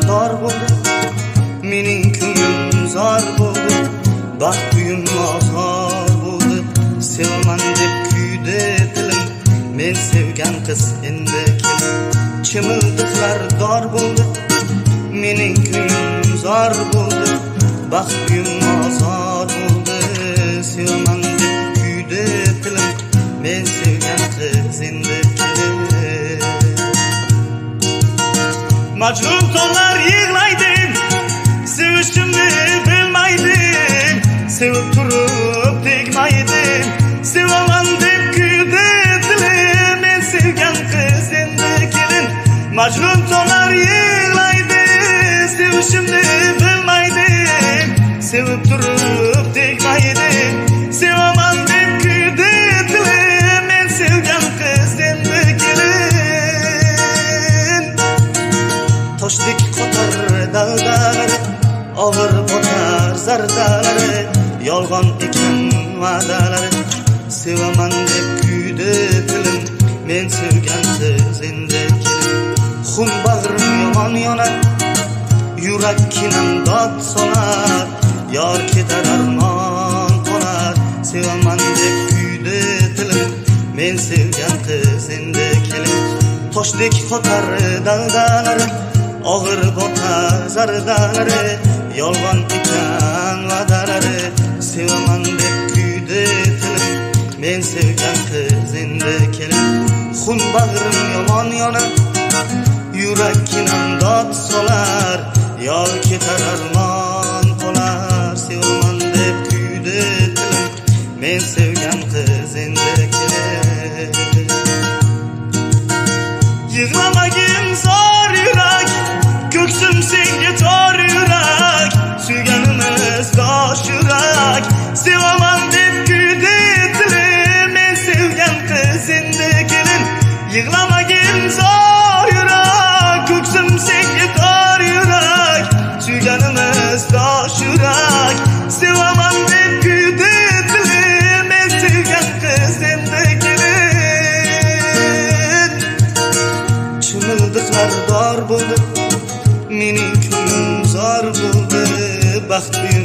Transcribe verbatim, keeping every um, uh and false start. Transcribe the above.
dor bo'ldi, mening ko'nglim zor bo'ldi, baxt uyim ozor bo'ldi. Sevaman deb kuydi dilim, men sevgan qiz endi kelin. Chimildiqlar dor bo'ldi, mening ko'nglim zor bo'ldi, baxt uyim ozor bo'ldi. Sevaman deb kuydi dilim, men sevgan qiz endi kelin. Majnun tonlar yig'laydi, sevishimni bilmaydi, sevib turib tegmaydi. Sevaman deb kuydi dilim, men sevgan qiz endi kelin. Majnun tonlar yig'laydi, sevishimni bilmaydi, sevib turib tegmaydi. Sevaman deb kuydi dilim, men sevgan qiz endi kelin. Toshdek qotar daldalari, og'ir botar zardalari, yolg'on ekan va'dalari. Sevaman deb kuydi dilim, men sevgan qiz endi kelin. Xun bag'rim yomon yonar, yurak kinam dod solar, yor ketar armon qolar. Sevaman deb kuydi dilim, men sevgan qiz endi kelin. Toshdek qotar daldalari, og'ir botar zardalari, yolg'on ekan va'dalari. Sevaman deb kuydi dilim, men sevgan qiz endi kelin. Xun bag'rim yomon yonar, yurak kinam dod solar, yor ketar armon qolar. Sevaman deb kuydi dilim, men sevgan qiz endi kelin. Yig'lamagin zor yurak, ko'ksim senga tor yurak, suyganimiz dosh yurak. Sevaman deb kuydi dilim, men sevgan qiz endi kelin. Yig'lamagin zor yurak, ko'ksim senga tor yurak, suyganimiz dosh yurak. Sevaman deb kuydi dilim, men sevgan qiz endi kelin. Chimildiqlar dor bo'ldi, mening ko'nglim zor bo'ldi, baxt